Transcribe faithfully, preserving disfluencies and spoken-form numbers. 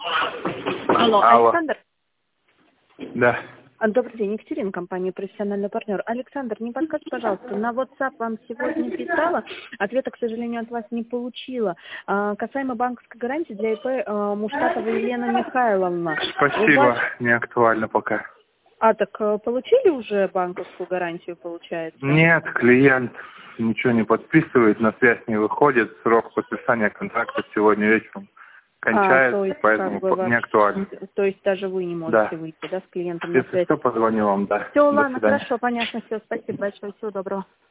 Алло, Алло. Александр? Да. А, Добрый день, Екатерина, компания «Профессиональный партнер». Александр, не подскажите, пожалуйста, на WhatsApp вам сегодня писала, ответа, к сожалению, от вас не получила. А, касаемо банковской гарантии для ИП а, Муштатова Елена Михайловна. Спасибо, У вас... не актуально пока. А, так а, получили уже банковскую гарантию, получается? Нет, клиент ничего не подписывает, на связь не выходит, срок подписания контракта сегодня вечером кончается, А, то есть, поэтому как бы, по- не вообще- актуально. то есть даже вы не можете Да. выйти, да, с клиентом на Если связь? что, позвоню вам, да. Все, До ладно, свидания. хорошо, понятно, все, спасибо большое, всего доброго.